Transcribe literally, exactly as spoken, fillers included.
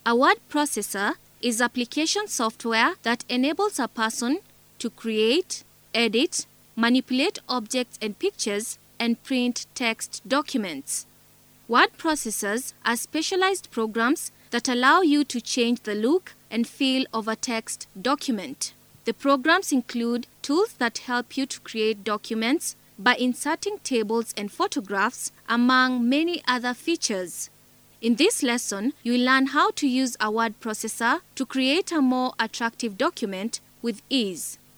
A word processor is application software that enables a person to create, edit, manipulate objects and pictures, and print text documents. Word processors are specialized programs that allow you to change the look and feel of a text document. The programs include tools that help you to create documents by inserting tables and photographs, among many other features. In this lesson, you will learn how to use a word processor to create a more attractive document with ease.